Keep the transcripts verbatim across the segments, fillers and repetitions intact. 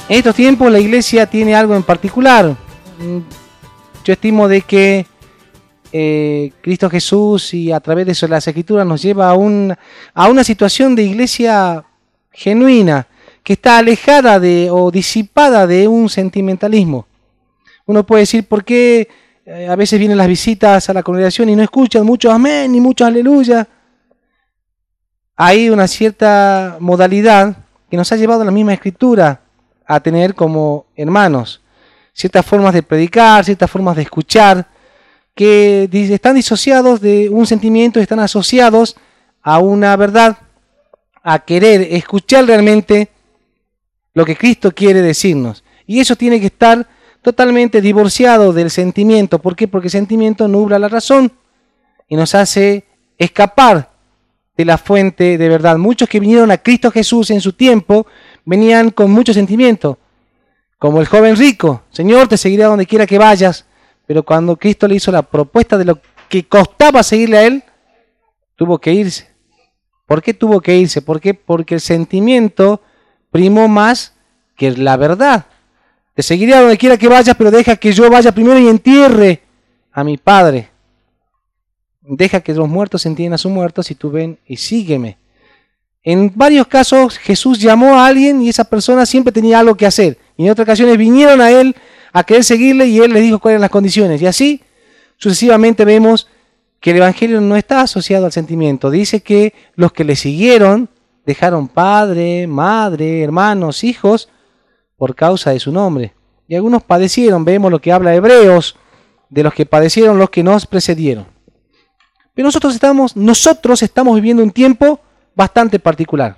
En estos tiempos la iglesia tiene algo en particular. Yo estimo de que eh, Cristo Jesús y a través de eso las Escrituras nos lleva a, un, a una situación de iglesia genuina, que está alejada de o disipada de un sentimentalismo. Uno puede decir, ¿por qué eh, a veces vienen las visitas a la congregación y no escuchan mucho amén ni mucho aleluya? Hay una cierta modalidad que nos ha llevado a la misma Escritura a tener como hermanos ciertas formas de predicar, ciertas formas de escuchar, que están disociados de un sentimiento, están asociados a una verdad, a querer escuchar realmente lo que Cristo quiere decirnos. Y eso tiene que estar totalmente divorciado del sentimiento. ¿Por qué? Porque el sentimiento nubla la razón y nos hace escapar de la fuente de verdad. Muchos que vinieron a Cristo Jesús en su tiempo venían con mucho sentimiento, como el joven rico. Señor, te seguiré a donde quiera que vayas. Pero cuando Cristo le hizo la propuesta de lo que costaba seguirle a Él, tuvo que irse. ¿Por qué tuvo que irse? ¿Por qué? Porque el sentimiento primó más que la verdad. Te seguiré a donde quiera que vayas, pero deja que yo vaya primero y entierre a mi Padre. Deja que los muertos entierren a sus muertos y tú ven y sígueme. En varios casos Jesús llamó a alguien y esa persona siempre tenía algo que hacer. Y en otras ocasiones vinieron a Él a querer seguirle y Él les dijo cuáles eran las condiciones. Y así sucesivamente vemos que el Evangelio no está asociado al sentimiento. Dice que los que le siguieron dejaron padre, madre, hermanos, hijos por causa de su nombre. Y algunos padecieron. Vemos lo que habla Hebreos de los que padecieron los que nos precedieron. Pero nosotros estamos, nosotros estamos viviendo un tiempo bastante particular.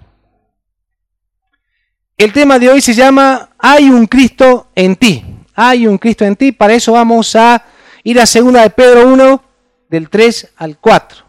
El tema de hoy se llama Hay un Cristo en ti. Hay un Cristo en ti. Para eso vamos a ir a segunda de Pedro uno, del tres al cuatro.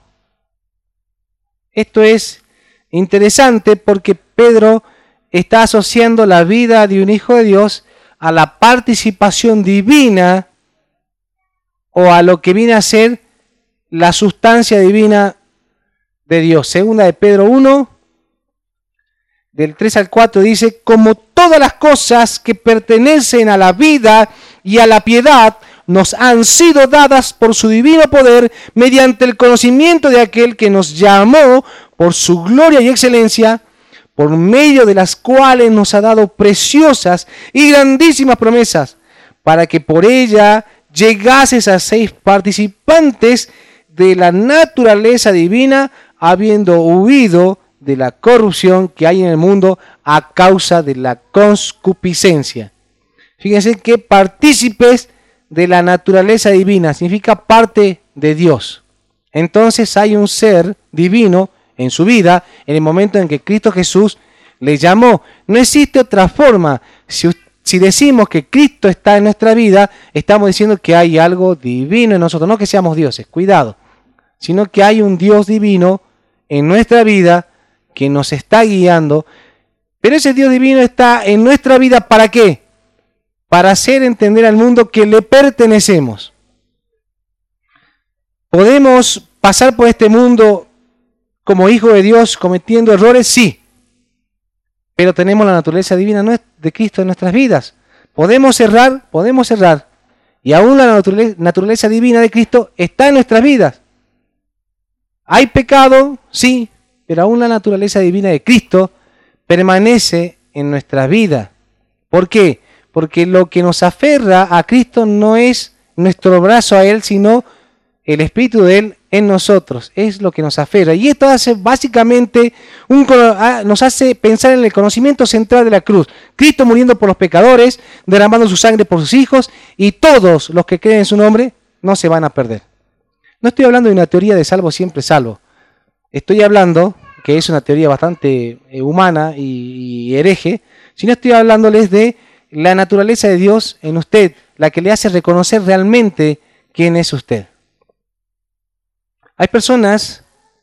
Esto es interesante porque Pedro está asociando la vida de un hijo de Dios a la participación divina o a lo que viene a ser la sustancia divina de Dios. Segunda de Pedro uno, del tres al cuatro dice, como todas las cosas que pertenecen a la vida y a la piedad nos han sido dadas por su divino poder mediante el conocimiento de aquel que nos llamó por su gloria y excelencia, por medio de las cuales nos ha dado preciosas y grandísimas promesas, para que por ella llegases a ser participantes de la naturaleza divina, habiendo huido de la corrupción que hay en el mundo a causa de la concupiscencia. Fíjense que partícipes de la naturaleza divina significa parte de Dios. Entonces hay un ser divino en su vida en el momento en que Cristo Jesús le llamó. No existe otra forma. Si, si decimos que Cristo está en nuestra vida, estamos diciendo que hay algo divino en nosotros. No que seamos dioses, cuidado, sino que hay un Dios divino en nuestra vida que nos está guiando. Pero ese Dios divino está en nuestra vida, ¿para qué? Para hacer entender al mundo que le pertenecemos. ¿Podemos pasar por este mundo como hijos de Dios cometiendo errores? Sí. Pero tenemos la naturaleza divina de Cristo en nuestras vidas. ¿Podemos errar? Podemos errar. Y aún la naturaleza divina de Cristo está en nuestras vidas. ¿Hay pecado? Sí. Pero aún la naturaleza divina de Cristo permanece en nuestra vida. ¿Por qué? Porque lo que nos aferra a Cristo no es nuestro brazo a Él, sino el Espíritu de Él en nosotros. Es lo que nos aferra. Y esto hace básicamente, un, nos hace pensar en el conocimiento central de la cruz. Cristo muriendo por los pecadores, derramando su sangre por sus hijos, y todos los que creen en su nombre no se van a perder. No estoy hablando de una teoría de salvo siempre salvo. Estoy hablando, que es una teoría bastante humana y, y hereje, sino estoy hablándoles de la naturaleza de Dios en usted, la que le hace reconocer realmente quién es usted. Hay personas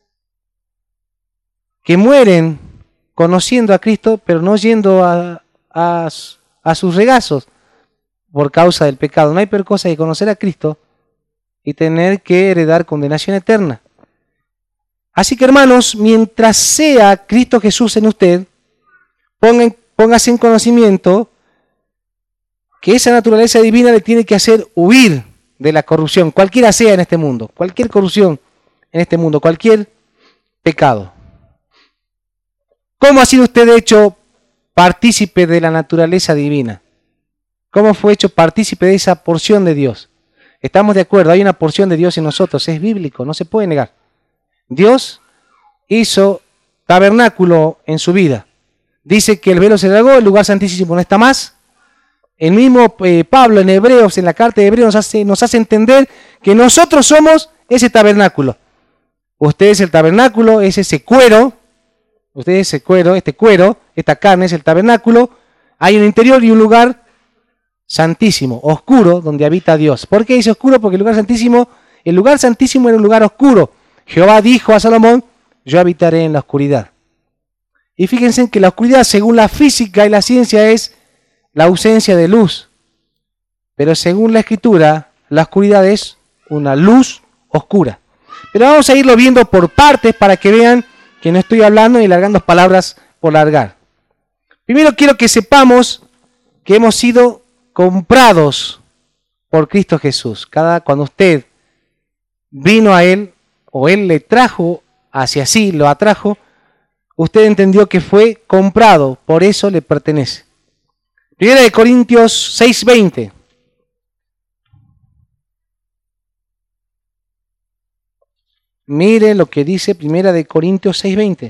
que mueren conociendo a Cristo, pero no yendo a, a, a sus regazos por causa del pecado. No hay peor cosa que conocer a Cristo y tener que heredar condenación eterna. Así que, hermanos, mientras sea Cristo Jesús en usted, pongan, póngase en conocimiento que esa naturaleza divina le tiene que hacer huir de la corrupción, cualquiera sea en este mundo, cualquier corrupción en este mundo, cualquier pecado. ¿Cómo ha sido usted hecho partícipe de la naturaleza divina? ¿Cómo fue hecho partícipe de esa porción de Dios? Estamos de acuerdo, hay una porción de Dios en nosotros, es bíblico, no se puede negar. Dios hizo tabernáculo en su vida. Dice que el velo se rasgó, el lugar santísimo no está más. El mismo eh, Pablo en Hebreos, en la carta de Hebreos, nos hace, nos hace entender que nosotros somos ese tabernáculo. Usted es el tabernáculo, es ese cuero, usted es ese cuero, este cuero, esta carne es el tabernáculo. Hay un interior y un lugar santísimo, oscuro, donde habita Dios. ¿Por qué dice oscuro? Porque el lugar santísimo, el lugar santísimo era un lugar oscuro. Jehová dijo a Salomón, yo habitaré en la oscuridad. Y fíjense que la oscuridad, según la física y la ciencia, es la ausencia de luz. Pero según la Escritura, la oscuridad es una luz oscura. Pero vamos a irlo viendo por partes para que vean que no estoy hablando ni largando palabras por largar. Primero quiero que sepamos que hemos sido comprados por Cristo Jesús. Cada, cuando usted vino a Él, o Él le trajo hacia sí, lo atrajo, usted entendió que fue comprado, por eso le pertenece. Primera de Corintios seis veinte. Mire lo que dice Primera de Corintios seis veinte.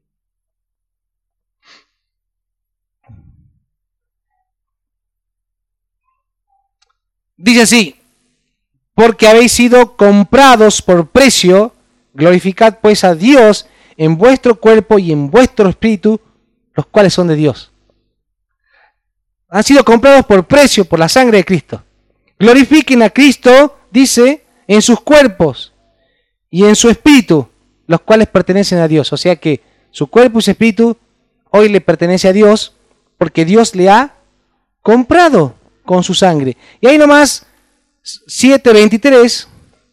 Dice así, porque habéis sido comprados por precio, glorificad pues a Dios en vuestro cuerpo y en vuestro espíritu, los cuales son de Dios. Han sido comprados por precio, por la sangre de Cristo. Glorifiquen a Cristo, dice, en sus cuerpos y en su espíritu, los cuales pertenecen a Dios. O sea que su cuerpo y su espíritu hoy le pertenece a Dios porque Dios le ha comprado con su sangre. Y ahí nomás, siete veintitrés,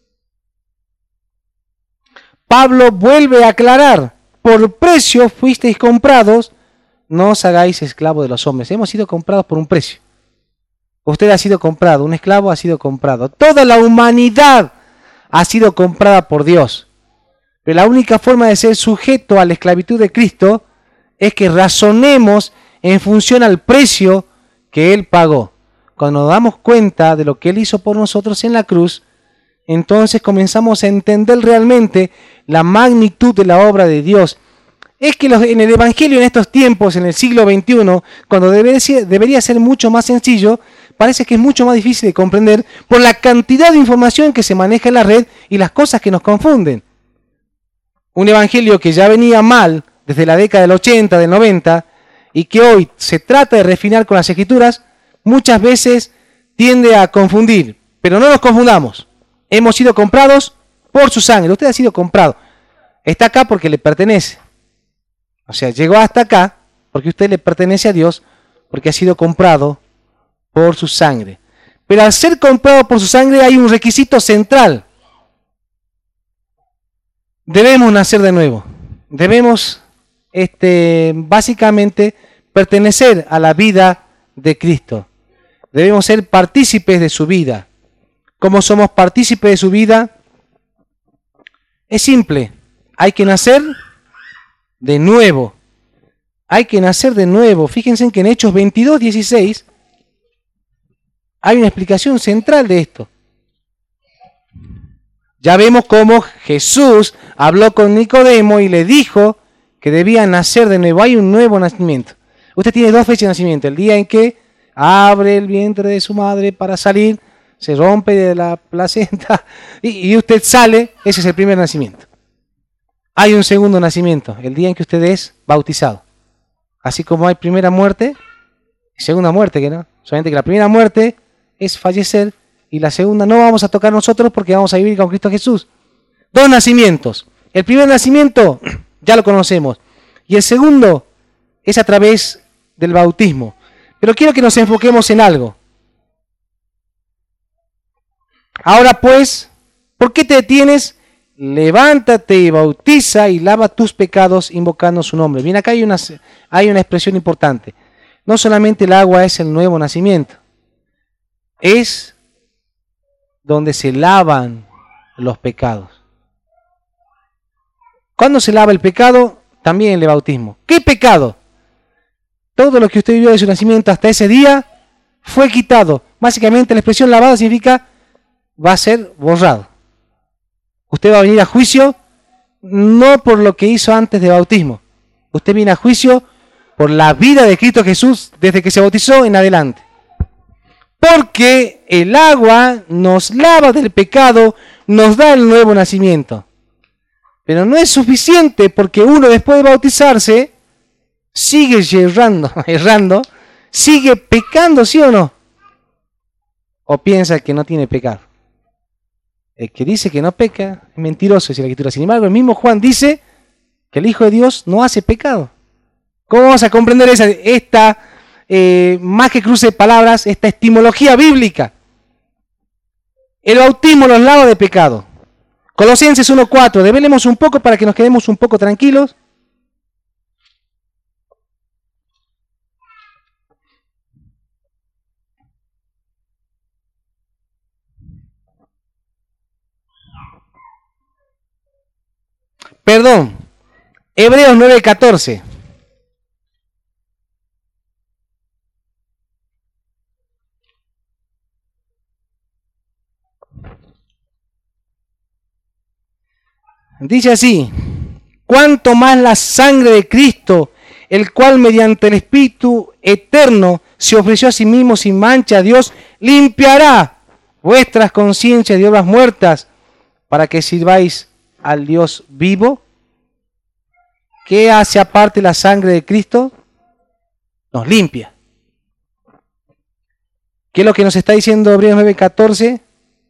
Pablo vuelve a aclarar, por precio fuisteis comprados, no os hagáis esclavos de los hombres. Hemos sido comprados por un precio. Usted ha sido comprado, un esclavo ha sido comprado. Toda la humanidad ha sido comprada por Dios. Pero la única forma de ser sujeto a la esclavitud de Cristo es que razonemos en función al precio que Él pagó. Cuando nos damos cuenta de lo que Él hizo por nosotros en la cruz, entonces comenzamos a entender realmente la magnitud de la obra de Dios. Es que los, en el Evangelio en estos tiempos, en el siglo veintiuno, cuando debería, debería ser mucho más sencillo, parece que es mucho más difícil de comprender por la cantidad de información que se maneja en la red y las cosas que nos confunden. Un Evangelio que ya venía mal desde la década del ochenta, del noventa, y que hoy se trata de refinar con las Escrituras, muchas veces tiende a confundir. Pero no nos confundamos. Hemos sido comprados por su sangre. Usted ha sido comprado. Está acá porque le pertenece. O sea, llegó hasta acá porque usted le pertenece a Dios, porque ha sido comprado por su sangre. Pero al ser comprado por su sangre hay un requisito central. Debemos nacer de nuevo. Debemos, este, básicamente, pertenecer a la vida de Cristo. Debemos ser partícipes de su vida. ¿Cómo somos partícipes de su vida? Es simple. Hay que nacer de nuevo. Hay que nacer de nuevo. Fíjense que en Hechos veintidós, dieciséis hay una explicación central de esto. Ya vemos cómo Jesús habló con Nicodemo y le dijo que debía nacer de nuevo. Hay un nuevo nacimiento. Usted tiene dos fechas de nacimiento. El día en que abre el vientre de su madre para salir, se rompe de la placenta y, y usted sale. Ese es el primer nacimiento. Hay un segundo nacimiento, el día en que usted es bautizado. Así como hay primera muerte y segunda muerte, que no. Solamente que la primera muerte es fallecer y la segunda no vamos a tocar nosotros porque vamos a vivir con Cristo Jesús. Dos nacimientos. El primer nacimiento ya lo conocemos y el segundo es a través del bautismo. Pero quiero que nos enfoquemos en algo. Ahora pues, ¿por qué te detienes? Levántate y bautiza y lava tus pecados invocando su nombre. Bien, acá hay una, hay una expresión importante. No solamente el agua es el nuevo nacimiento. es donde se lavan los pecados. ¿Cuándo se lava el pecado? También en el bautismo. ¿Qué pecado? Todo lo que usted vivió de su nacimiento hasta ese día fue quitado. Básicamente la expresión lavado significa va a ser borrado. Usted va a venir a juicio no por lo que hizo antes de bautismo. Usted viene a juicio por la vida de Cristo Jesús desde que se bautizó en adelante. Porque el agua nos lava del pecado, nos da el nuevo nacimiento. Pero no es suficiente porque uno después de bautizarse sigue errando, errando, sigue pecando, ¿sí o no? O piensa que no tiene pecado. El que dice que no peca es mentiroso, dice la Escritura. Sin embargo, el mismo Juan dice que el Hijo de Dios no hace pecado. ¿Cómo vamos a comprender esa, esta, eh, más que cruce de palabras, esta etimología bíblica? El bautismo los lava de pecado. Colosenses uno cuatro, develemos un poco para que nos quedemos un poco tranquilos. Perdón, Hebreos nueve catorce. Dice así: cuanto más la sangre de Cristo, el cual mediante el Espíritu eterno se ofreció a sí mismo sin mancha a Dios, limpiará vuestras conciencias de obras muertas para que sirváis al Dios vivo. ¿Qué hace aparte la sangre de Cristo? Nos limpia. ¿Qué es lo que nos está diciendo Hebreos nueve catorce?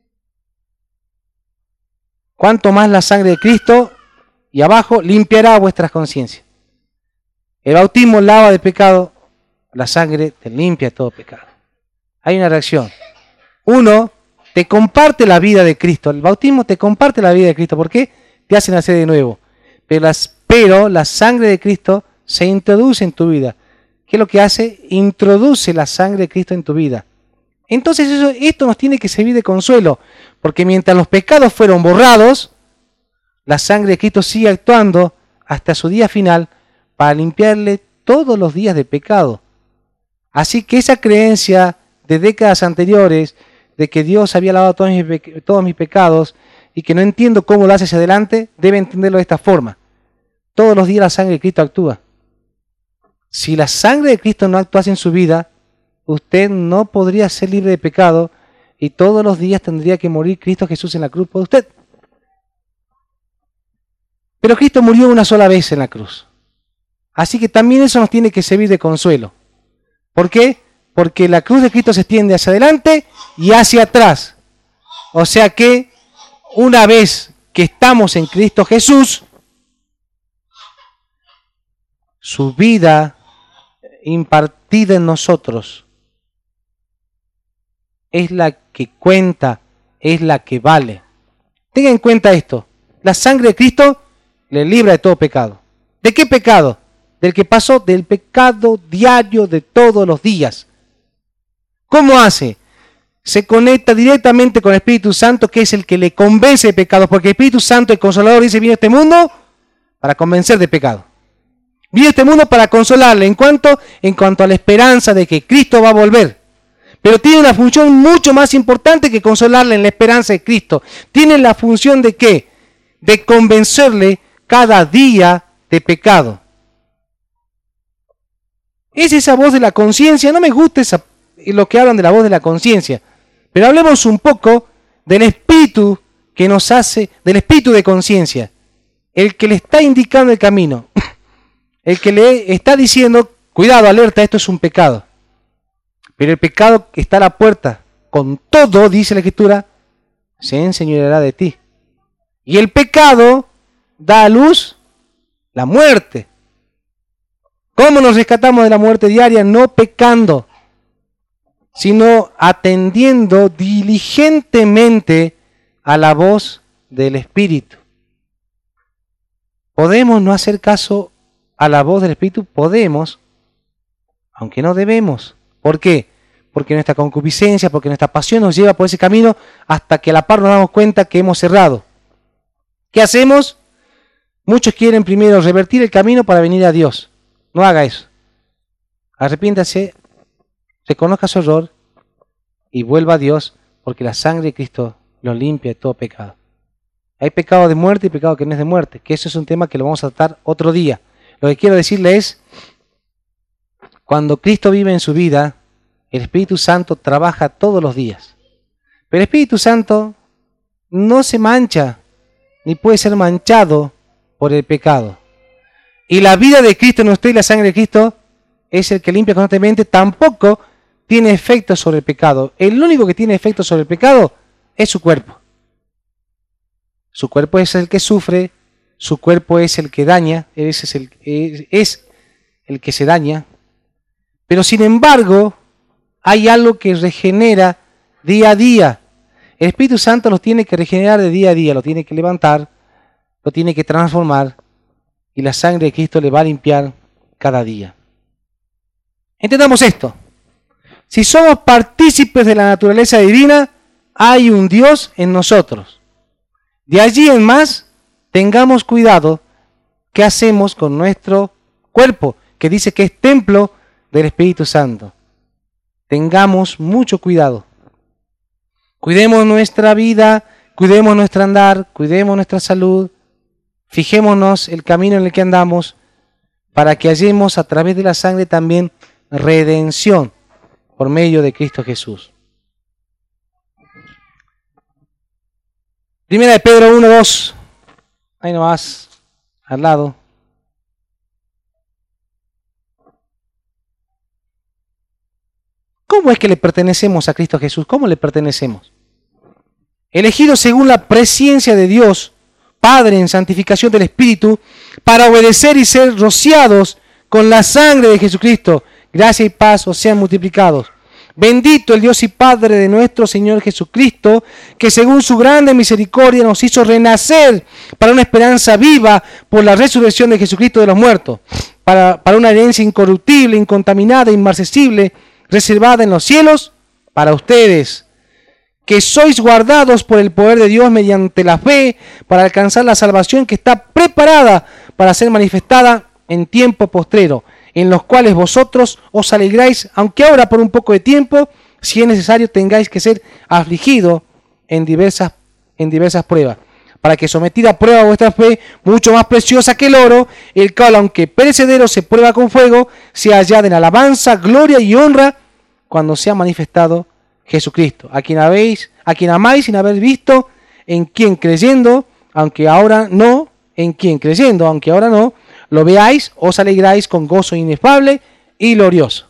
Cuanto más la sangre de Cristo, y abajo, limpiará vuestras conciencias. El bautismo lava de pecado, la sangre te limpia todo pecado. Hay una reacción. Uno, te comparte la vida de Cristo. El bautismo te comparte la vida de Cristo. ¿Por qué? Te hace nacer de nuevo. Pero, las, pero la sangre de Cristo se introduce en tu vida. ¿Qué es lo que hace? Introduce la sangre de Cristo en tu vida. Entonces eso, esto nos tiene que servir de consuelo, porque mientras los pecados fueron borrados, la sangre de Cristo sigue actuando hasta su día final para limpiarle todos los días de pecado. Así que esa creencia de décadas anteriores de que Dios había lavado todos mis, todos mis pecados y que no entiendo cómo lo hace hacia adelante, debe entenderlo de esta forma. Todos los días la sangre de Cristo actúa. Si la sangre de Cristo no actuase en su vida, usted no podría ser libre de pecado y todos los días tendría que morir Cristo Jesús en la cruz por usted. Pero Cristo murió una sola vez en la cruz. Así que también eso nos tiene que servir de consuelo. ¿Por qué? Porque la cruz de Cristo se extiende hacia adelante y hacia atrás. O sea que una vez que estamos en Cristo Jesús, su vida impartida en nosotros es la que cuenta, es la que vale. Tenga en cuenta esto, la sangre de Cristo le libra de todo pecado. ¿De qué pecado? Del que pasó, del pecado diario de todos los días. ¿Cómo hace? Se conecta directamente con el Espíritu Santo, que es el que le convence de pecado, porque el Espíritu Santo, el Consolador, dice, vino a este mundo para convencer de pecado. Vino a este mundo para consolarle en cuanto, en cuanto a la esperanza de que Cristo va a volver. Pero tiene una función mucho más importante que consolarle en la esperanza de Cristo. Tiene la función de ¿qué? De convencerle cada día de pecado. Es esa voz de la conciencia. No me gusta esa, lo que hablan de la voz de la conciencia. Pero hablemos un poco del espíritu que nos hace, del espíritu de conciencia. El que le está indicando el camino. El que le está diciendo, cuidado, alerta, esto es un pecado. Pero el pecado que está a la puerta, con todo, dice la Escritura, se enseñoreará de ti. Y el pecado da a luz la muerte. ¿Cómo nos rescatamos de la muerte diaria? No pecando, sino atendiendo diligentemente a la voz del Espíritu. ¿Podemos no hacer caso a la voz del Espíritu? Podemos, aunque no debemos. ¿Por qué? porque nuestra concupiscencia, porque nuestra pasión nos lleva por ese camino hasta que a la par nos damos cuenta que hemos errado. ¿Qué hacemos? Muchos quieren primero revertir el camino para venir a Dios. No haga eso. Arrepiéntase, reconozca su error y vuelva a Dios, porque la sangre de Cristo lo limpia de todo pecado. Hay pecado de muerte y pecado que no es de muerte, que eso es un tema que lo vamos a tratar otro día. Lo que quiero decirle es, cuando Cristo vive en su vida, el Espíritu Santo trabaja todos los días. Pero el Espíritu Santo no se mancha, ni puede ser manchado por el pecado. Y la vida de Cristo en usted y la sangre de Cristo es el que limpia constantemente, tampoco tiene efecto sobre el pecado. El único que tiene efecto sobre el pecado es su cuerpo. Su cuerpo es el que sufre, su cuerpo es el que daña, ese es el, es, es el que se daña. Pero sin embargo, hay algo que regenera día a día. El Espíritu Santo los tiene que regenerar de día a día, lo tiene que levantar, lo tiene que transformar, y la sangre de Cristo le va a limpiar cada día. Entendamos esto. Si somos partícipes de la naturaleza divina, hay un Dios en nosotros. De allí en más, tengamos cuidado qué hacemos con nuestro cuerpo, que dice que es templo del Espíritu Santo. Tengamos mucho cuidado. Cuidemos nuestra vida, cuidemos nuestro andar, cuidemos nuestra salud. Fijémonos el camino en el que andamos para que hallemos a través de la sangre también redención por medio de Cristo Jesús. Primera de Pedro uno, dos. Ahí nomás, al lado. ¿Cómo es que le pertenecemos a Cristo Jesús? ¿Cómo le pertenecemos? Elegidos según la presciencia de Dios, Padre en santificación del Espíritu, para obedecer y ser rociados con la sangre de Jesucristo. Gracia y paz os sean multiplicados. Bendito el Dios y Padre de nuestro Señor Jesucristo, que según su grande misericordia nos hizo renacer para una esperanza viva por la resurrección de Jesucristo de los muertos, para, para una herencia incorruptible, incontaminada, inmarcesible, reservada en los cielos para ustedes, que sois guardados por el poder de Dios mediante la fe para alcanzar la salvación que está preparada para ser manifestada en tiempo postrero, en los cuales vosotros os alegráis, aunque ahora por un poco de tiempo, si es necesario, tengáis que ser afligidos en diversas, en diversas pruebas, para que sometida a prueba vuestra fe, mucho más preciosa que el oro, el cual, aunque perecedero, se prueba con fuego, sea hallada en alabanza, gloria y honra, cuando sea manifestado Jesucristo, a quien habéis, a quien amáis sin haber visto, en quien creyendo, aunque ahora no, en quien creyendo, aunque ahora no, lo veáis, os alegráis con gozo inefable y glorioso.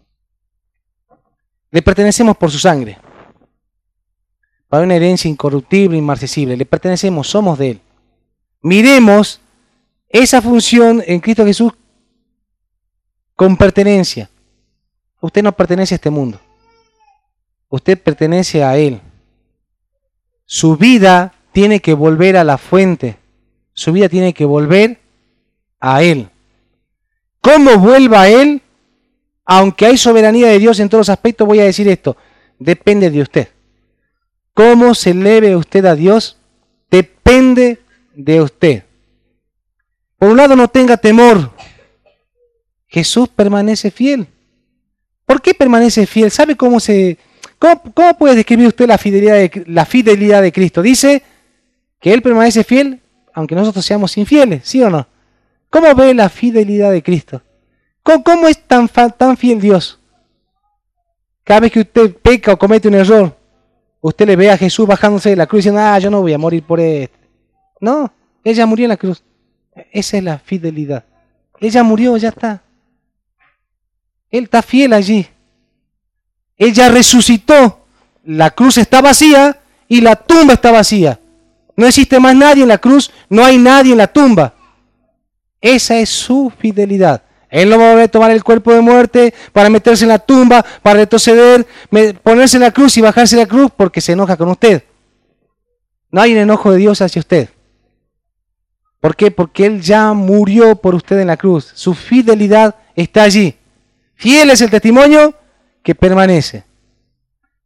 Le pertenecemos por su sangre, para una herencia incorruptible, inmarcesible. Le pertenecemos, somos de Él. Miremos esa función en Cristo Jesús con pertenencia. Usted no pertenece a este mundo. Usted pertenece a Él. Su vida tiene que volver a la fuente. Su vida tiene que volver a Él. ¿Cómo vuelva a Él? Aunque hay soberanía de Dios en todos los aspectos, voy a decir esto. Depende de usted. ¿Cómo se eleve usted a Dios? Depende de usted. Por un lado, no tenga temor. Jesús permanece fiel. ¿Por qué permanece fiel? ¿Sabe cómo se... ¿Cómo, cómo puede describir usted la fidelidad, de, la fidelidad de Cristo? Dice que Él permanece fiel aunque nosotros seamos infieles, ¿sí o no? ¿Cómo ve la fidelidad de Cristo? ¿Cómo, cómo es tan, tan fiel Dios? Cada vez que usted peca o comete un error, usted le ve a Jesús bajándose de la cruz diciendo, ah, yo no voy a morir por esto. No, ella murió en la cruz. Esa es la fidelidad. Ella murió, ya está. Él está fiel allí. Ella resucitó. La cruz está vacía y la tumba está vacía. No existe más nadie en la cruz, no hay nadie en la tumba. Esa es su fidelidad. Él no va a volver a tomar el cuerpo de muerte para meterse en la tumba, para retroceder, ponerse en la cruz y bajarse de la cruz porque se enoja con usted. No hay un enojo de Dios hacia usted. ¿Por qué? Porque Él ya murió por usted en la cruz. Su fidelidad está allí. Fiel es el testimonio que permanece.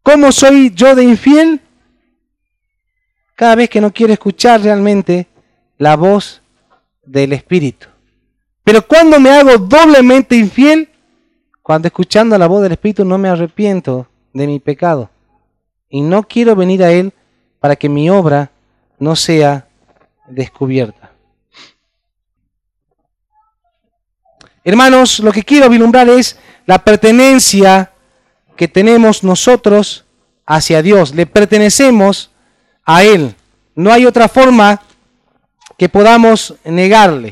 ¿Cómo soy yo de infiel? Cada vez que no quiero escuchar realmente la voz del Espíritu. Pero cuando me hago doblemente infiel, cuando escuchando la voz del Espíritu no me arrepiento de mi pecado. Y no quiero venir a Él para que mi obra no sea descubierta. Hermanos, lo que quiero vislumbrar es la pertenencia que tenemos nosotros hacia Dios. Le pertenecemos a Él. No hay otra forma que podamos negarle.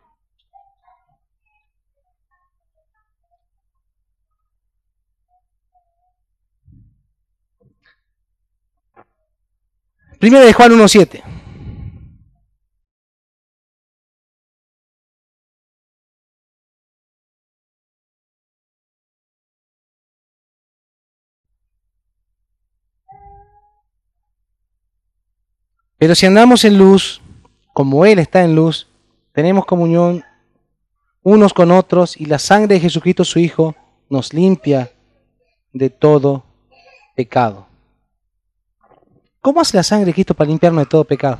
Primera de Juan uno siete. Pero si andamos en luz, como Él está en luz, tenemos comunión unos con otros y la sangre de Jesucristo su Hijo nos limpia de todo pecado. ¿Cómo hace la sangre de Cristo para limpiarnos de todo pecado?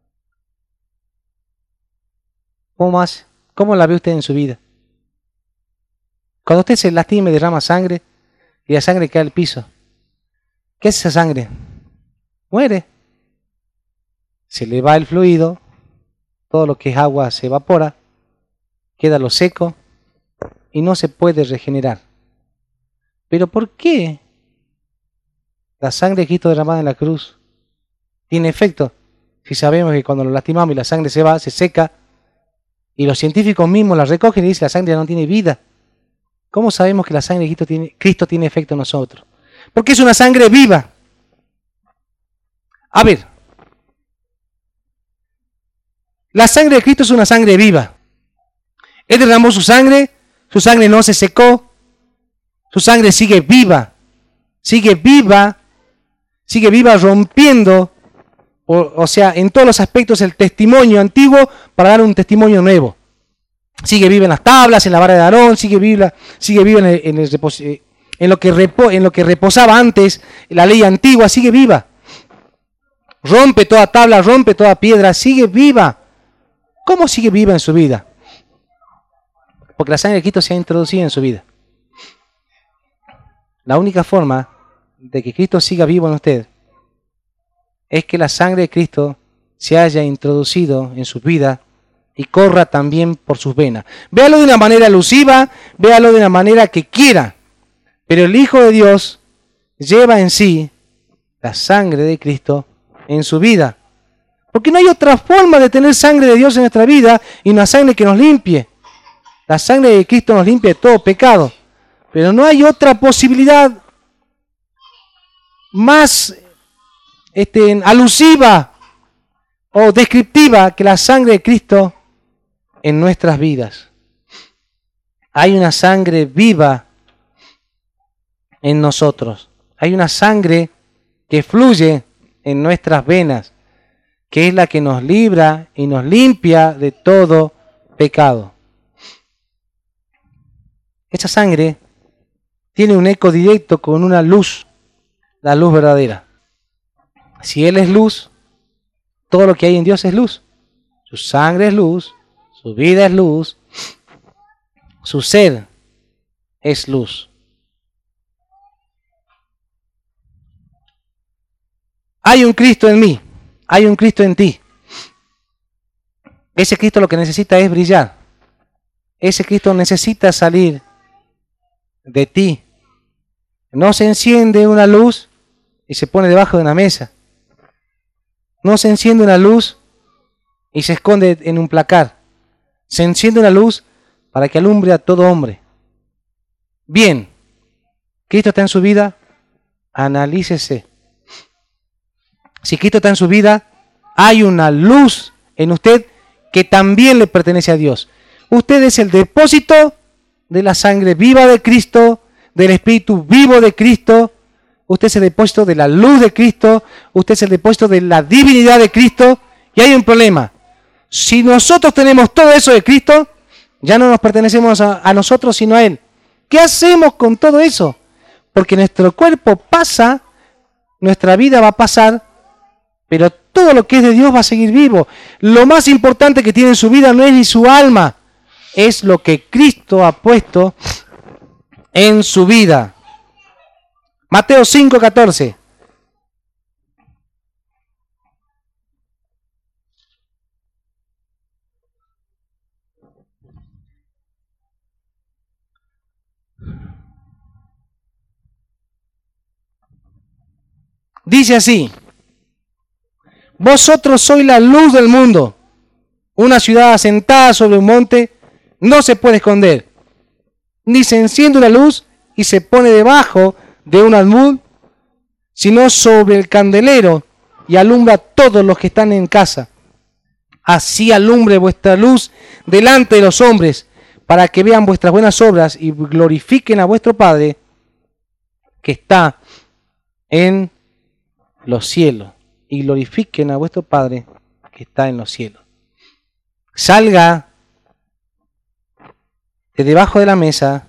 ¿Cómo hace? ¿Cómo la ve usted en su vida? Cuando usted se lastima y derrama sangre y la sangre cae al piso, ¿qué es esa sangre? Muere. Se le va el fluido, todo lo que es agua se evapora, queda lo seco y no se puede regenerar. ¿Pero por qué la sangre de Cristo derramada en la cruz tiene efecto? Si sabemos que cuando lo lastimamos y la sangre se va, se seca, y los científicos mismos la recogen y dicen que la sangre ya no tiene vida. ¿Cómo sabemos que la sangre de Cristo tiene, Cristo tiene efecto en nosotros? Porque es una sangre viva. A ver, la sangre de Cristo es una sangre viva. Él derramó su sangre, su sangre no se secó, su sangre sigue viva, sigue viva, sigue viva rompiendo, o, o sea, en todos los aspectos el testimonio antiguo para dar un testimonio nuevo. Sigue viva en las tablas, en la vara de Aarón, sigue viva, sigue viva en, el, en, el repos, en, lo que repo, en lo que reposaba antes, la ley antigua, sigue viva. Rompe toda tabla, rompe toda piedra, sigue viva. ¿Cómo sigue viva en su vida? Porque la sangre de Cristo se ha introducido en su vida. La única forma de que Cristo siga vivo en usted es que la sangre de Cristo se haya introducido en su vida y corra también por sus venas. Véalo de una manera alusiva, véalo de una manera que quiera, pero el Hijo de Dios lleva en sí la sangre de Cristo en su vida. Porque no hay otra forma de tener sangre de Dios en nuestra vida y una sangre que nos limpie. La sangre de Cristo nos limpia de todo pecado. Pero no hay otra posibilidad más este, alusiva o descriptiva que la sangre de Cristo en nuestras vidas. Hay una sangre viva en nosotros. Hay una sangre que fluye en nuestras venas, que es la que nos libra y nos limpia de todo pecado. Esa sangre tiene un eco directo con una luz, la luz verdadera. Si Él es luz, todo lo que hay en Dios es luz. Su sangre es luz, su vida es luz, su ser es luz. Hay un Cristo en mí, hay un Cristo en ti. Ese Cristo lo que necesita es brillar. Ese Cristo necesita salir de ti. No se enciende una luz y se pone debajo de una mesa. No se enciende una luz y se esconde en un placar. Se enciende una luz para que alumbre a todo hombre. Bien, Cristo está en su vida, analícese. Si Cristo está en su vida, hay una luz en usted que también le pertenece a Dios. Usted es el depósito de la sangre viva de Cristo, del Espíritu vivo de Cristo. Usted es el depósito de la luz de Cristo. Usted es el depósito de la divinidad de Cristo. Y hay un problema. Si nosotros tenemos todo eso de Cristo, ya no nos pertenecemos a, a nosotros, sino a Él. ¿Qué hacemos con todo eso? Porque nuestro cuerpo pasa nuestra vida va a pasar, pero todo lo que es de Dios va a seguir vivo. Lo más importante que tiene en su vida no es ni su alma, es lo que Cristo ha puesto en su vida. Mateo cinco, catorce. Dice así: vosotros sois la luz del mundo. Una ciudad asentada sobre un monte no se puede esconder, ni se enciende una luz y se pone debajo de un almud, sino sobre el candelero, y alumbra a todos los que están en casa. Así alumbre vuestra luz delante de los hombres, para que vean vuestras buenas obras y glorifiquen a vuestro Padre que está en los cielos. Y glorifiquen a vuestro Padre que está en los cielos. Salga de debajo de la mesa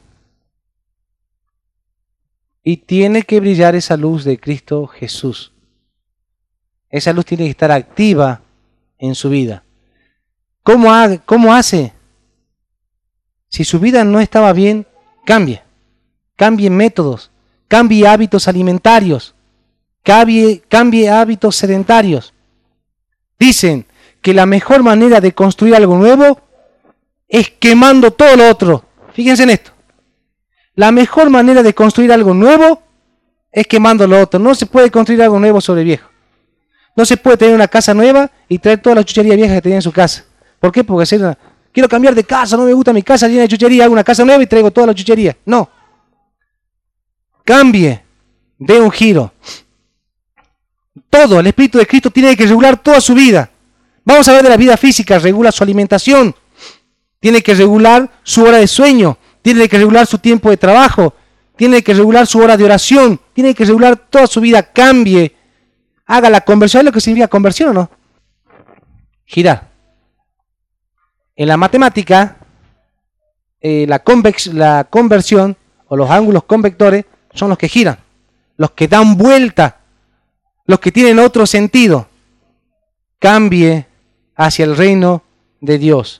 y tiene que brillar esa luz de Cristo Jesús. Esa luz tiene que estar activa en su vida. ¿Cómo, ha, cómo hace? Si su vida no estaba bien, cambie. Cambie métodos, cambie hábitos alimentarios, cambie, cambie hábitos sedentarios. Dicen que la mejor manera de construir algo nuevo es quemando todo lo otro. Fíjense en esto. La mejor manera de construir algo nuevo es quemando lo otro. No se puede construir algo nuevo sobre viejo. No se puede tener una casa nueva y traer toda la chuchería vieja que tenía en su casa. ¿Por qué? Porque si una, quiero cambiar de casa, no me gusta mi casa llena de chuchería, hago una casa nueva y traigo toda la chuchería. No. Cambie, dé un giro. Todo, el Espíritu de Cristo tiene que regular toda su vida. Vamos a ver de la vida física, regula su alimentación, tiene que regular su hora de sueño, tiene que regular su tiempo de trabajo, tiene que regular su hora de oración, tiene que regular toda su vida. Cambie, haga la conversión. ¿Es lo que significa conversión o no? Girar. En la matemática, eh, la, convex, la conversión o los ángulos convectores son los que giran, los que dan vuelta, los que tienen otro sentido. Cambie hacia el reino de Dios.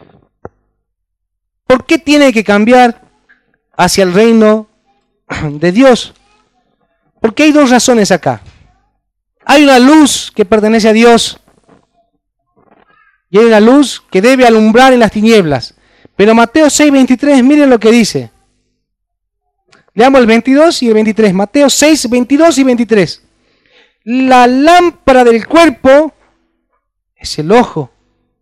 ¿Por qué tiene que cambiar hacia el reino de Dios? Porque hay dos razones acá. Hay una luz que pertenece a Dios y hay una luz que debe alumbrar en las tinieblas. Pero Mateo seis, veintitrés, miren lo que dice. Leamos el veintidós y el veintitrés. Mateo seis, veintidós y veintitrés. La lámpara del cuerpo es el ojo.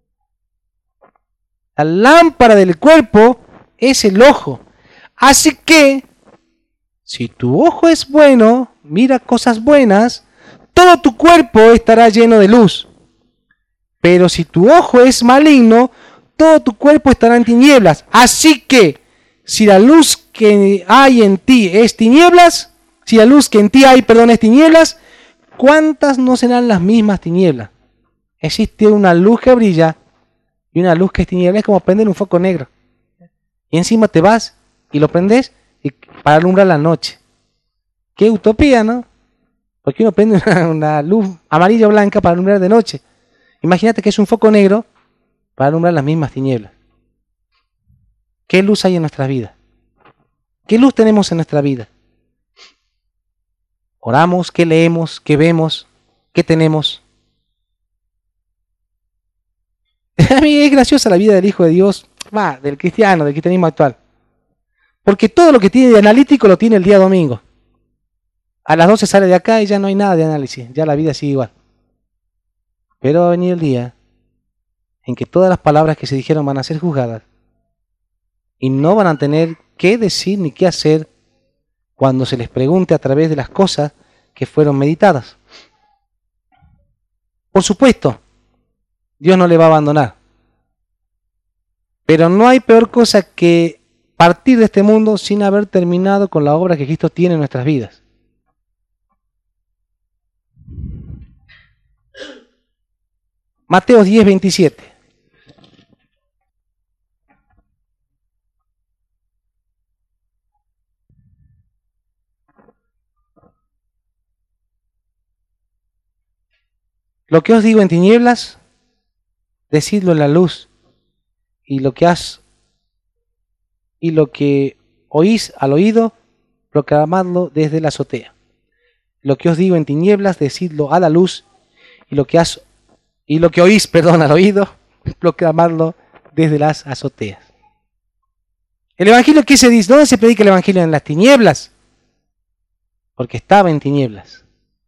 La lámpara del cuerpo es el ojo. Así que, si tu ojo es bueno, mira cosas buenas, todo tu cuerpo estará lleno de luz. Pero si tu ojo es maligno, todo tu cuerpo estará en tinieblas. Así que, si la luz que hay en ti es tinieblas, si la luz que en ti hay, perdón, es tinieblas, ¿cuántas no serán las mismas tinieblas? Existe una luz que brilla y una luz que es tiniebla. Es como prender un foco negro. Y encima te vas y lo prendes y para alumbrar la noche. Qué utopía, ¿no? Porque uno prende una, una luz amarilla o blanca para alumbrar de noche. Imagínate que es un foco negro para alumbrar las mismas tinieblas. ¿Qué luz hay en nuestra vida? ¿Qué luz tenemos en nuestra vida? Oramos, ¿qué leemos? ¿Qué vemos? ¿Qué tenemos? A mí es graciosa la vida del Hijo de Dios, va, del cristiano, del cristianismo actual. Porque todo lo que tiene de analítico lo tiene el día domingo. A las doce sale de acá y ya no hay nada de análisis, ya la vida sigue igual. Pero va a venir el día en que todas las palabras que se dijeron van a ser juzgadas y no van a tener qué decir ni qué hacer cuando se les pregunte a través de las cosas que fueron meditadas. Por supuesto, Dios no le va a abandonar. Pero no hay peor cosa que partir de este mundo sin haber terminado con la obra que Cristo tiene en nuestras vidas. Mateo diez, veintisiete. Lo que os digo en tinieblas, decidlo en la luz, y lo que has y lo que oís al oído, proclamadlo desde la azotea. Lo que os digo en tinieblas, decidlo a la luz, y lo que has y lo que oís, perdón, al oído, proclamadlo desde las azoteas. ¿El evangelio qué se dice? ¿Dónde se predica el evangelio? En las tinieblas, porque estaba en tinieblas.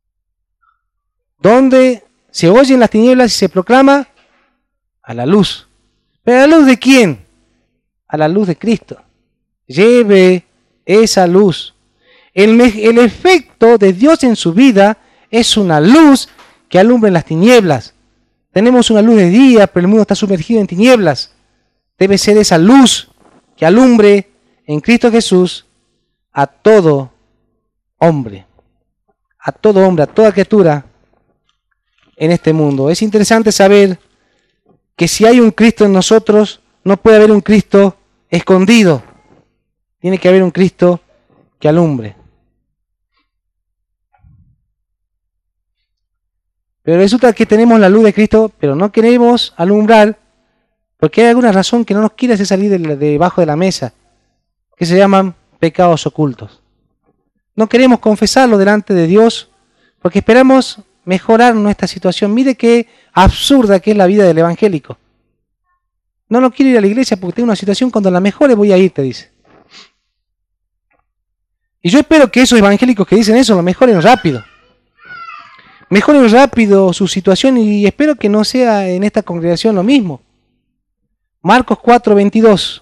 ¿Dónde se oye en las tinieblas y se proclama? A la luz. ¿Pero a la luz de quién? A la luz de Cristo. Lleve esa luz. El, el efecto de Dios en su vida es una luz que alumbra en las tinieblas. Tenemos una luz de día, pero el mundo está sumergido en tinieblas. Debe ser esa luz que alumbre en Cristo Jesús a todo hombre, a todo hombre, a toda criatura en este mundo. Es interesante saber que si hay un Cristo en nosotros, no puede haber un Cristo escondido. Tiene que haber un Cristo que alumbre. Pero resulta que tenemos la luz de Cristo, pero no queremos alumbrar porque hay alguna razón que no nos quiere hacer salir de debajo de la mesa, que se llaman pecados ocultos. No queremos confesarlo delante de Dios porque esperamos mejorar nuestra situación. Mire qué absurda que es la vida del evangélico. No, no quiero ir a la iglesia porque tengo una situación, cuando la mejore voy a ir, te dice. Y yo espero que esos evangélicos que dicen eso lo mejoren rápido. Mejoren rápido su situación, y espero que no sea en esta congregación lo mismo. Marcos cuatro, veintidós.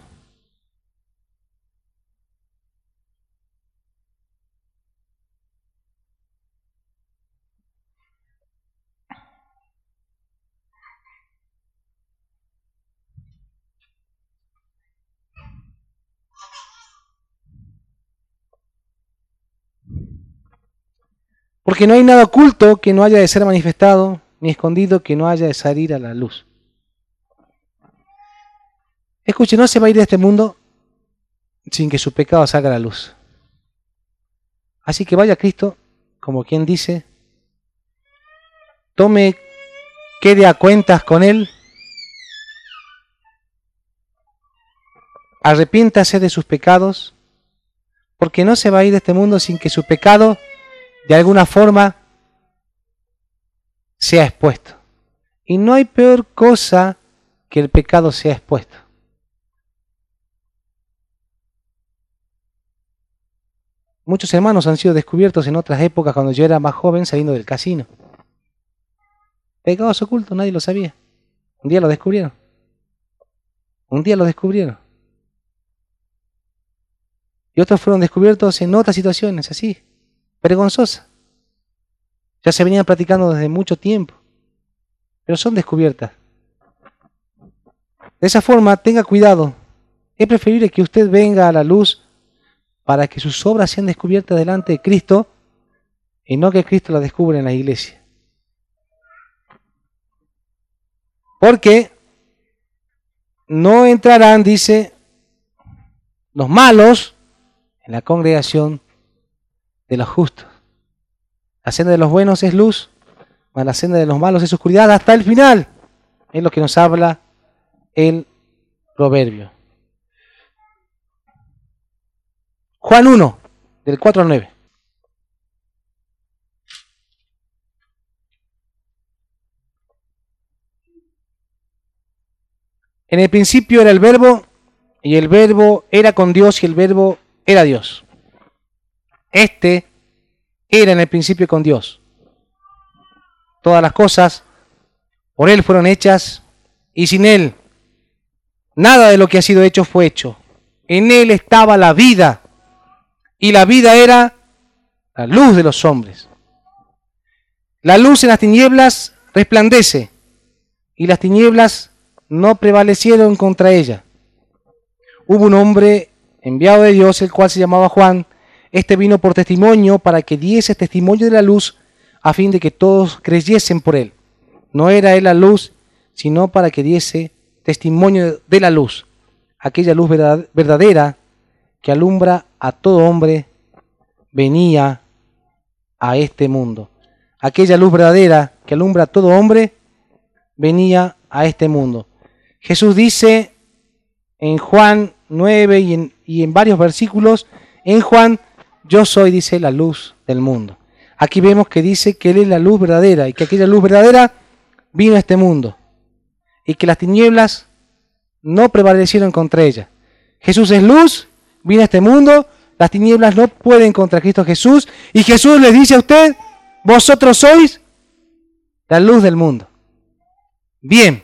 Porque no hay nada oculto que no haya de ser manifestado, ni escondido que no haya de salir a la luz. Escuche, no se va a ir de este mundo sin que su pecado salga a la luz. Así que vaya a Cristo, como quien dice, tome, quede a cuentas con Él, arrepiéntase de sus pecados, porque no se va a ir de este mundo sin que su pecado de alguna forma sea expuesto. Y no hay peor cosa que el pecado sea expuesto. Muchos hermanos han sido descubiertos en otras épocas, cuando yo era más joven, saliendo del casino. Pecados ocultos, nadie lo sabía. Un día lo descubrieron. Un día lo descubrieron. Y otros fueron descubiertos en otras situaciones, así, vergonzosas. Ya se venían practicando desde mucho tiempo, pero son descubiertas. De esa forma, tenga cuidado. Es preferible que usted venga a la luz para que sus obras sean descubiertas delante de Cristo, y no que Cristo las descubra en la iglesia. Porque no entrarán, dice, los malos en la congregación de los justos. La senda de los buenos es luz, mas la senda de los malos es oscuridad hasta el final. Es lo que nos habla el proverbio. Juan uno, del cuatro al nueve. En el principio era el Verbo, y el Verbo era con Dios, y el Verbo era Dios. Este era en el principio con Dios. Todas las cosas por Él fueron hechas, y sin Él nada de lo que ha sido hecho fue hecho. En Él estaba la vida, y la vida era la luz de los hombres. La luz en las tinieblas resplandece, y las tinieblas no prevalecieron contra ella. Hubo un hombre enviado de Dios, el cual se llamaba Juan. Este vino por testimonio, para que diese testimonio de la luz, a fin de que todos creyesen por él. No era él la luz, sino para que diese testimonio de la luz, aquella luz verdadera que alumbra a todo hombre, venía a este mundo. aquella luz verdadera que alumbra a todo hombre, venía a este mundo. Jesús dice en Juan nueve y en, y en varios versículos, en Juan, yo soy, dice, la luz del mundo. Aquí vemos que dice que Él es la luz verdadera y que aquella luz verdadera vino a este mundo y que las tinieblas no prevalecieron contra ella. Jesús es luz, vino a este mundo, las tinieblas no pueden contra Cristo Jesús y Jesús les dice a usted, vosotros sois la luz del mundo. Bien,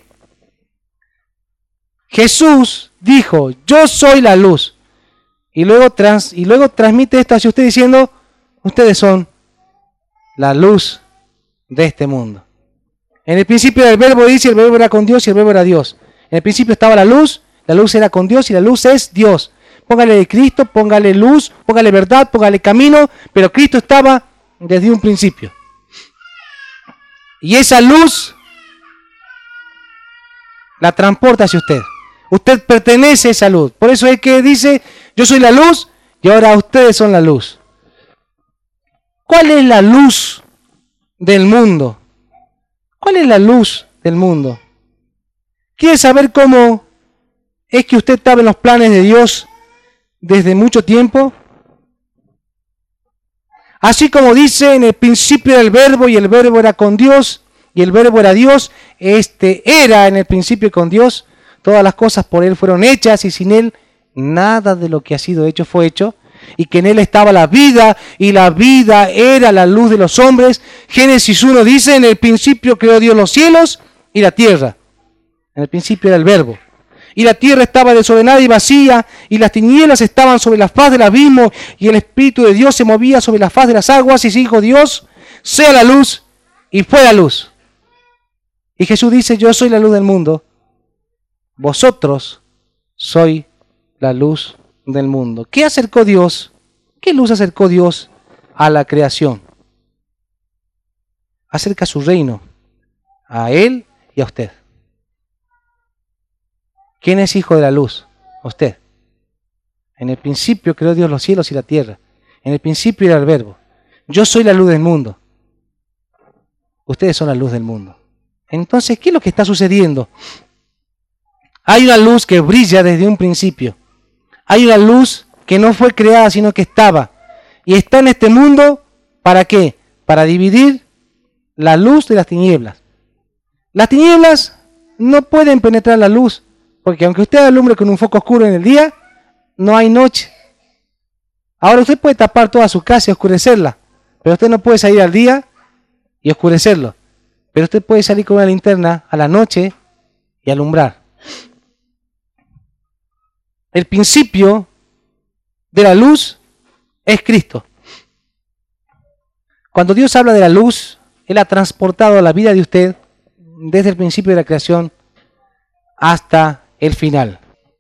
Jesús dijo, yo soy la luz. Y luego, trans, y luego transmite esto hacia usted diciendo, ustedes son la luz de este mundo. En el principio del verbo dice, el verbo era con Dios y el verbo era Dios. En el principio estaba la luz, la luz era con Dios y la luz es Dios. Póngale de Cristo, póngale luz, póngale verdad, póngale camino, pero Cristo estaba desde un principio. Y esa luz la transporta hacia usted. Usted pertenece a esa luz. Por eso es que dice, yo soy la luz y ahora ustedes son la luz. ¿Cuál es la luz del mundo? ¿Cuál es la luz del mundo? ¿Quiere saber cómo es que usted estaba en los planes de Dios desde mucho tiempo? Así como dice en el principio del verbo y el verbo era con Dios y el verbo era Dios, este era en el principio con Dios, todas las cosas por Él fueron hechas y sin Él nada de lo que ha sido hecho fue hecho, y que en Él estaba la vida y la vida era la luz de los hombres. Génesis uno dice, en el principio creó Dios los cielos y la tierra. En el principio era el verbo. Y la tierra estaba desordenada y vacía, y las tinieblas estaban sobre la faz del abismo, y el Espíritu de Dios se movía sobre la faz de las aguas, y dijo Dios, sea la luz, y fue la luz. Y Jesús dice, yo soy la luz del mundo, vosotros sois la luz del mundo. ¿Qué acercó Dios? ¿Qué luz acercó Dios a la creación? Acerca su reino, a Él y a usted. ¿Quién es hijo de la luz? Usted. En el principio creó Dios los cielos y la tierra. En el principio era el verbo. Yo soy la luz del mundo. Ustedes son la luz del mundo. Entonces, ¿qué es lo que está sucediendo? Hay una luz que brilla desde un principio. Hay una luz que no fue creada, sino que estaba. Y está en este mundo, ¿para qué? Para dividir la luz de las tinieblas. Las tinieblas no pueden penetrar la luz, porque aunque usted alumbre con un foco oscuro en el día, no hay noche. Ahora usted puede tapar toda su casa y oscurecerla, pero usted no puede salir al día y oscurecerlo. Pero usted puede salir con una linterna a la noche y alumbrar. El principio de la luz es Cristo. Cuando Dios habla de la luz, Él ha transportado la vida de usted desde el principio de la creación hasta el final.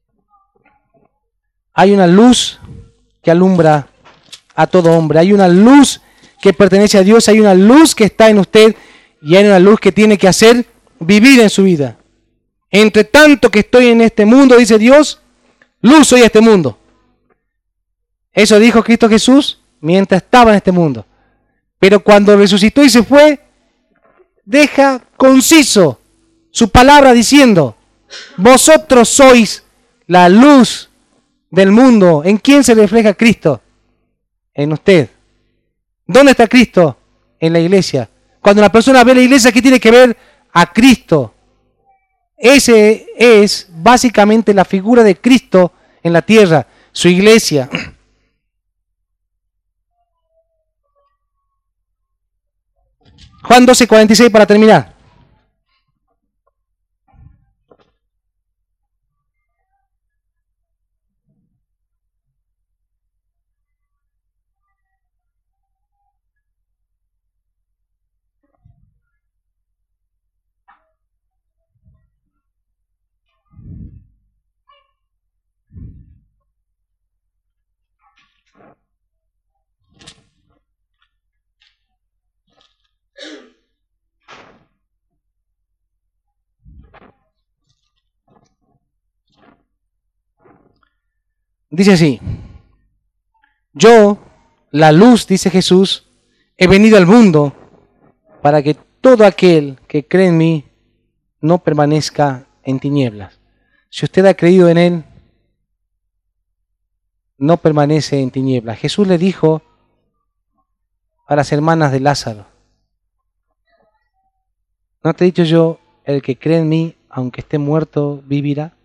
Hay una luz que alumbra a todo hombre. Hay una luz que pertenece a Dios. Hay una luz que está en usted y hay una luz que tiene que hacer vivir en su vida. Entre tanto que estoy en este mundo, dice Dios, luz soy este mundo. Eso dijo Cristo Jesús mientras estaba en este mundo. Pero cuando resucitó y se fue, deja conciso su palabra diciendo, vosotros sois la luz del mundo. ¿En quién se refleja Cristo? En usted. ¿Dónde está Cristo? En la iglesia. Cuando la persona ve la iglesia, ¿qué tiene que ver? A Cristo. Ese es básicamente la figura de Cristo en la tierra, su iglesia. Juan doce, cuarenta y seis para terminar. Dice así, yo, la luz, dice Jesús, he venido al mundo para que todo aquel que cree en mí no permanezca en tinieblas. Si usted ha creído en Él, no permanece en tinieblas. Jesús le dijo a las hermanas de Lázaro, ¿no te he dicho yo, el que cree en mí, aunque esté muerto, vivirá?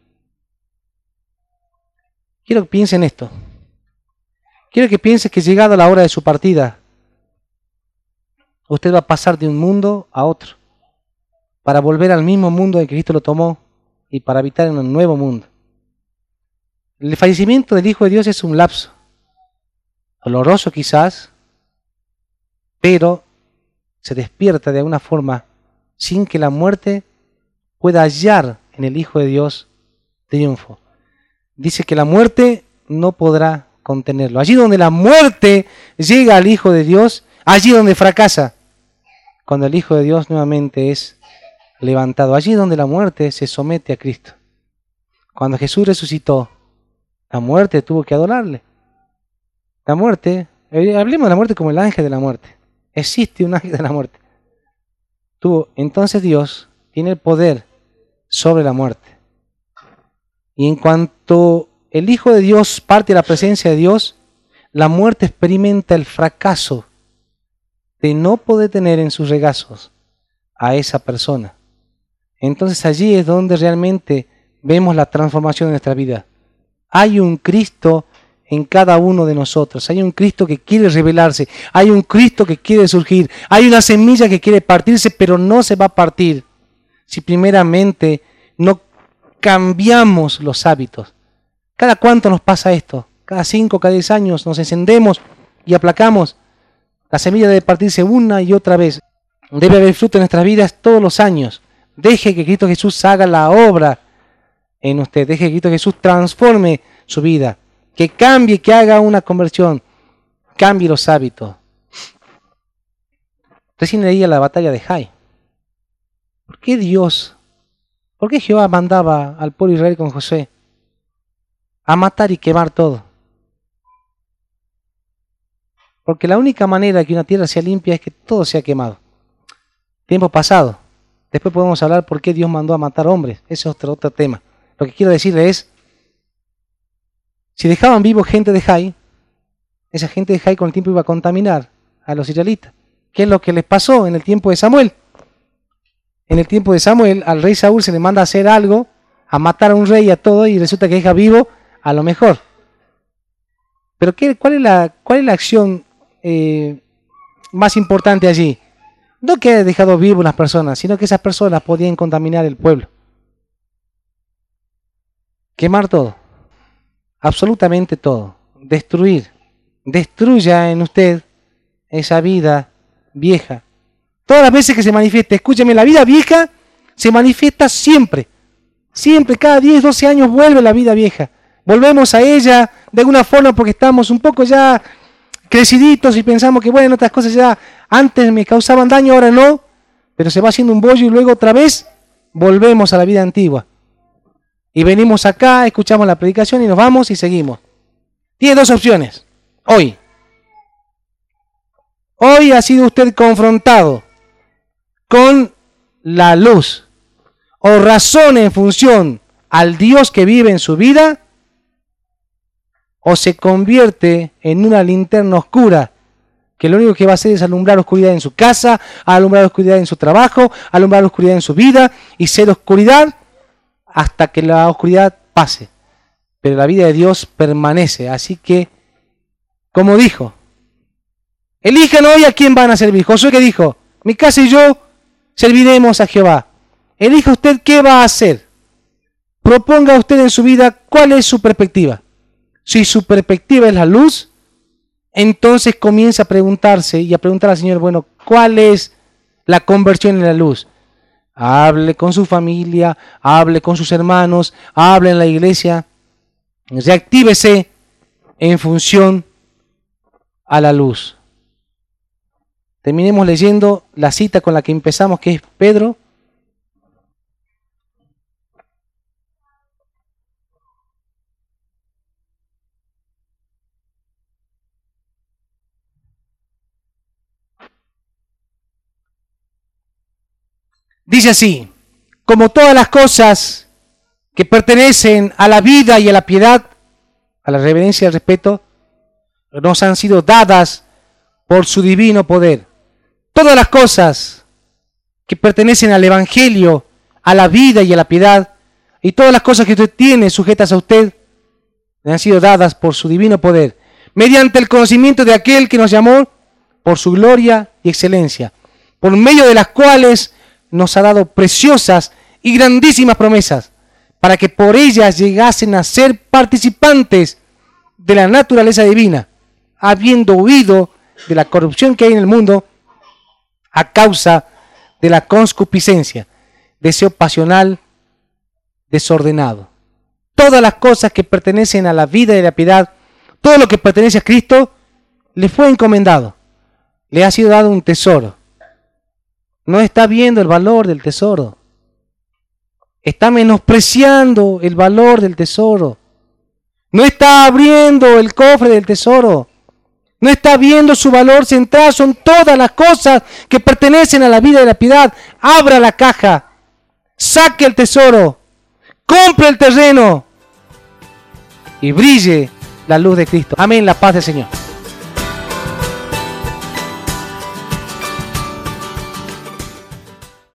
Quiero que piense en esto. Quiero que piense que llegada la hora de su partida, usted va a pasar de un mundo a otro, para volver al mismo mundo de que Cristo lo tomó y para habitar en un nuevo mundo. El fallecimiento del Hijo de Dios es un lapso, doloroso quizás, pero se despierta de alguna forma sin que la muerte pueda hallar en el Hijo de Dios triunfo. Dice que la muerte no podrá contenerlo. Allí donde la muerte llega al Hijo de Dios, allí donde fracasa, cuando el Hijo de Dios nuevamente es levantado. Allí donde la muerte se somete a Cristo. Cuando Jesús resucitó, la muerte tuvo que adorarle. La muerte, hablemos de la muerte como el ángel de la muerte. Existe un ángel de la muerte. Tuvo, entonces Dios tiene el poder sobre la muerte. Y en cuanto el Hijo de Dios parte a la presencia de Dios, la muerte experimenta el fracaso de no poder tener en sus regazos a esa persona. Entonces allí es donde realmente vemos la transformación de nuestra vida. Hay un Cristo en cada uno de nosotros. Hay un Cristo que quiere revelarse. Hay un Cristo que quiere surgir. Hay una semilla que quiere partirse, pero no se va a partir si primeramente no cambiamos los hábitos. ¿Cada cuánto nos pasa esto? Cada cinco, cada diez años nos encendemos y aplacamos. La semilla debe partirse una y otra vez. Debe haber fruto en nuestras vidas todos los años. Deje que Cristo Jesús haga la obra en usted. Deje que Cristo Jesús transforme su vida. Que cambie, que haga una conversión. Cambie los hábitos. Recién leía la batalla de Jai. ¿Por qué Dios, por qué Jehová mandaba al pueblo de Israel con Josué a matar y quemar todo? Porque la única manera que una tierra sea limpia es que todo sea quemado. Tiempo pasado. Después podemos hablar por qué Dios mandó a matar hombres. Ese es otro, otro tema. Lo que quiero decirle es, si dejaban vivos gente de Jai, esa gente de Jai con el tiempo iba a contaminar a los israelitas. ¿Qué es lo que les pasó en el tiempo de Samuel? En el tiempo de Samuel, al rey Saúl se le manda a hacer algo, a matar a un rey y a todo, y resulta que deja vivo a lo mejor. Pero ¿qué, cuál, es la, ¿cuál es la acción eh, más importante allí? No que haya dejado vivos las personas, sino que esas personas podían contaminar el pueblo. Quemar todo. Absolutamente todo. Destruir. Destruya en usted esa vida vieja. Todas las veces que se manifieste, escúcheme, la vida vieja se manifiesta siempre. Siempre, cada diez, doce años vuelve la vida vieja. Volvemos a ella de alguna forma porque estamos un poco ya creciditos y pensamos que bueno, otras cosas ya antes me causaban daño, ahora no. Pero se va haciendo un bollo y luego otra vez volvemos a la vida antigua. Y venimos acá, escuchamos la predicación y nos vamos y seguimos. Tiene dos opciones. Hoy. Hoy ha sido usted confrontado con la luz o razón en función al Dios que vive en su vida, o se convierte en una linterna oscura que lo único que va a hacer es alumbrar oscuridad en su casa, alumbrar oscuridad en su trabajo, alumbrar oscuridad en su vida y ser oscuridad hasta que la oscuridad pase. Pero la vida de Dios permanece. Así que, como dijo, elijan hoy a quién van a servir. Josué que dijo, mi casa y yo serviremos a Jehová. Elija usted qué va a hacer. Proponga usted en su vida cuál es su perspectiva. Si su perspectiva es la luz, entonces comienza a preguntarse y a preguntar al Señor, bueno, ¿cuál es la conversión en la luz? Hable con su familia, hable con sus hermanos, hable en la iglesia, reactívese en función a la luz. Terminemos leyendo la cita con la que empezamos, que es Pedro. Dice así: como todas las cosas que pertenecen a la vida y a la piedad, a la reverencia y al respeto, nos han sido dadas por su divino poder. Todas las cosas que pertenecen al Evangelio, a la vida y a la piedad, y todas las cosas que usted tiene sujetas a usted, le han sido dadas por su divino poder, mediante el conocimiento de aquel que nos llamó por su gloria y excelencia, por medio de las cuales nos ha dado preciosas y grandísimas promesas, para que por ellas llegasen a ser participantes de la naturaleza divina, habiendo huido de la corrupción que hay en el mundo a causa de la concupiscencia, deseo pasional desordenado. Todas las cosas que pertenecen a la vida y a la piedad, todo lo que pertenece a Cristo, le fue encomendado, le ha sido dado un tesoro. No está viendo el valor del tesoro. Está menospreciando el valor del tesoro. No está abriendo el cofre del tesoro. No está viendo su valor central. Son todas las cosas que pertenecen a la vida y a la piedad. Abra la caja. Saque el tesoro. Compre el terreno. Y brille la luz de Cristo. Amén. La paz del Señor.